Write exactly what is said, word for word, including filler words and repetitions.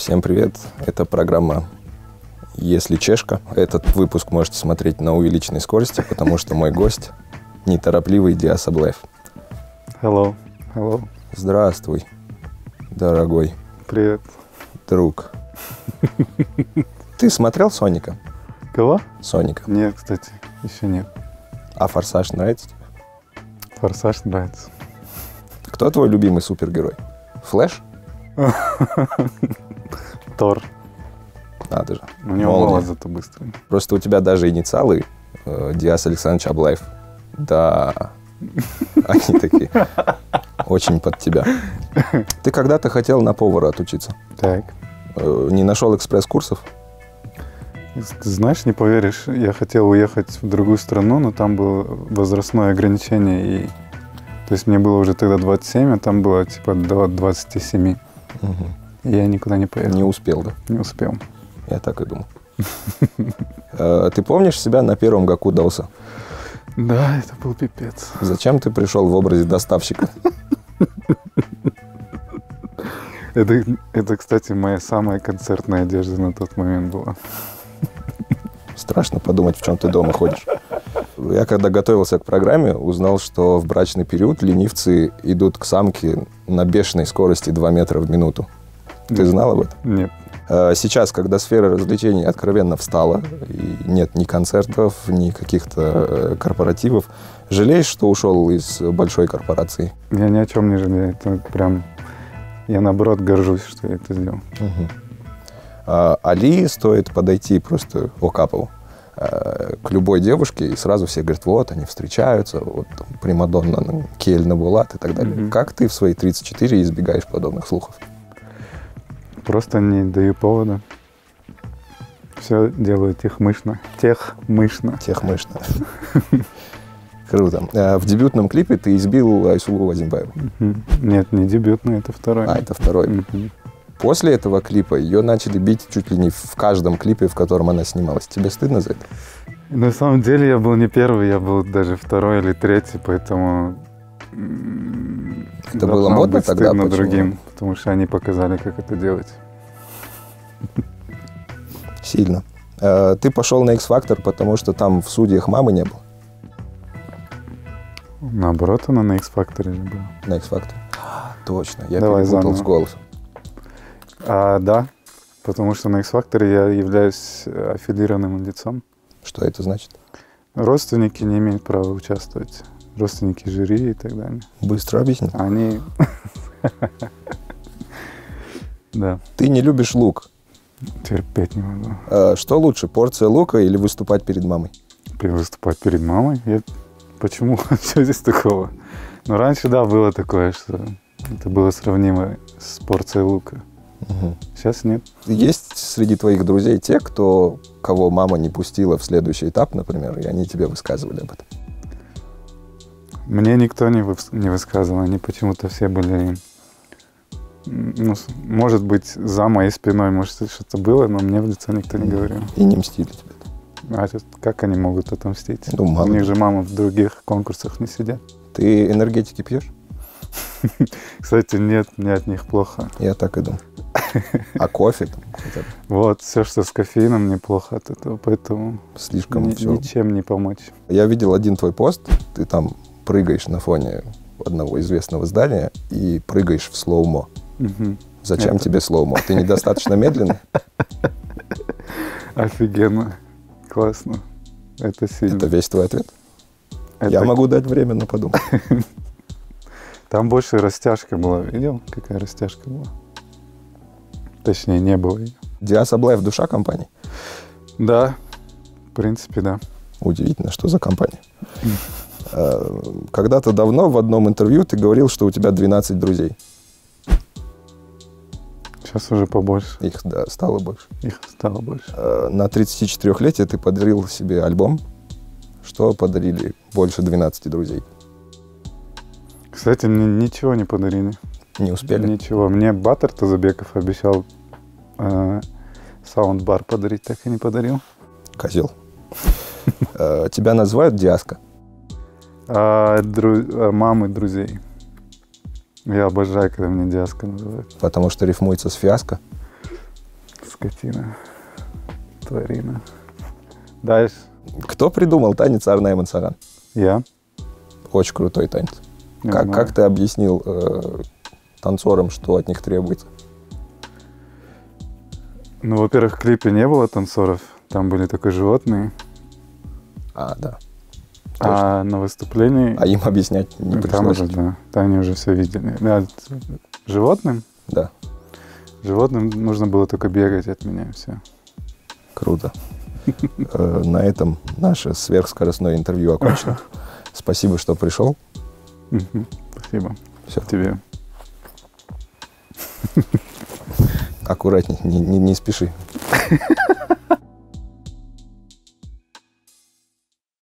Всем привет, это программа «Если чешка». Этот выпуск можете смотреть на увеличенной скорости, потому что мой гость – неторопливый Диас Аблаев. Hello. Hello. Здравствуй, дорогой. Привет. Друг. Ты смотрел «Соника»? Кого? «Соника». Нет, кстати, еще нет. А «Форсаж» нравится тебе? «Форсаж» нравится. Кто твой любимый супергерой? Флэш? Тор. Надо же. У него Молния. голос зато быстрый. Просто у тебя даже инициалы э, Диас Александрович Аблаев. Да, они такие очень под тебя. Ты когда-то хотел на повара отучиться. Так. Э, не нашел экспресс-курсов? Ты знаешь, не поверишь, я хотел уехать в другую страну, но там было возрастное ограничение. И... То есть мне было уже тогда двадцать семь, а там было типа до двадцати семи. Угу. И я никуда не поехал. Не успел, да? Не успел. Я так и думал. Ты помнишь себя на первом Гаку Дауса? Да, это был пипец. Зачем ты пришел в образе доставщика? Это, это, кстати, моя самая концертная одежда на тот момент была. Страшно подумать, в чем ты дома ходишь. Я когда готовился к программе, узнал, что в брачный период ленивцы идут к самке на бешеной скорости два метра в минуту. Ты знал об этом? Нет. Сейчас, когда сфера развлечений откровенно встала, и нет ни концертов, ни каких-то корпоративов, жалеешь, что ушел из большой корпорации? Я ни о чем не жалею. Это прям... Я, наоборот, горжусь, что я это сделал. Угу. А Али стоит подойти просто Окапову к любой девушке, и сразу все говорят, вот, они встречаются, вот, там, примадонна Кель Набулат и так далее. Mm-hmm. Как ты в свои тридцать четыре избегаешь подобных слухов? Просто не даю повода. Все делаю техмышно. Техмышно. Техмышно. Круто. В дебютном клипе ты избил Айсулу Азимбаеву. Нет, не дебютный, это второй. А, это второй. После этого клипа ее начали бить чуть ли не в каждом клипе, в котором она снималась. Тебе стыдно за это? На самом деле я был не первый, я был даже второй или третий, поэтому... Это было модно быть тогда? Стыдно Почему? другим, потому что они показали, как это делать. Сильно. Ты пошел на X-Factor, потому что там в судьях мамы не было? Наоборот, она на X-Factor же была. На X-Factor? А, точно, я Давай перепутал заново. с голосом. А, да, потому что на X-Factor я являюсь аффилированным лицом. Что это значит? Родственники не имеют права участвовать. Родственники жюри и так далее. Быстро объясни. Они... Да. Ты не любишь лук. Терпеть не могу. А что лучше, порция лука или выступать перед мамой? Выступать перед мамой? Я... Почему? Что здесь такого? Но раньше, да, было такое, что это было сравнимо с порцией лука. Угу. Сейчас нет. Есть среди твоих друзей те, кто, кого мама не пустила в следующий этап, например, и они тебе высказывали об этом? Мне никто не, вы... не высказывал. Они почему-то все были... Ну, может быть, за моей спиной, может, что-то было, но мне в лицо никто не говорил. И не мстили тебе? А как они могут отомстить? Ну, мало У них ли. же мама в других конкурсах не сидят. Ты энергетики пьешь? Кстати, нет, мне от них плохо. Я так и думал. А кофе там хотя бы? Вот, все, что с кофеином, мне плохо от этого, поэтому Слишком ни- все. ничем не помочь. Я видел один твой пост, ты там прыгаешь на фоне одного известного здания и прыгаешь в слоумо. Мгм. Зачем Это- тебе слоумо? Ты недостаточно медленный? Офигенно. Классно. Это сильно. Это весь твой ответ? Это- Я могу дать время на подумать. Там больше растяжка была. Видел, какая растяжка была? Точнее, не было ее. Диас Аблаев — душа компании? Да, в принципе, да. Удивительно, что за компания. Э, Когда-то давно в одном интервью ты говорил, что у тебя двенадцать друзей. Сейчас уже побольше. Их, да, стало больше. Их стало больше. Э, На тридцатичетырёхлетие ты подарил себе альбом. Что подарили больше двенадцати друзей? Кстати, мне ничего не подарили. Не успели? Ничего. Мне Батыр Тазабеков обещал э, саундбар подарить, так и не подарил. Козел. Э, Тебя называют Диаска? А, дру- а мамы друзей. Я обожаю, когда меня Диаска называют. Потому что рифмуется с фиаско? Скотина. Тварина. Дальше. Кто придумал танец Арне Мансаран? Я. Очень крутой танец. Я Как, знаю. как ты объяснил э, танцорам, что от них требуется? Ну, во-первых, в клипе не было танцоров, там были только животные. А, да. Точно. А на выступлении... А им объяснять не там пришлось? уже, да, там они уже все видели. Да, животным? Да. Животным нужно было только бегать от меня, все. Круто. Э, На этом наше сверхскоростное интервью окончено. Спасибо, что пришел. Мгм. Спасибо. Все. Тебе. Аккуратней, не, не, не спеши.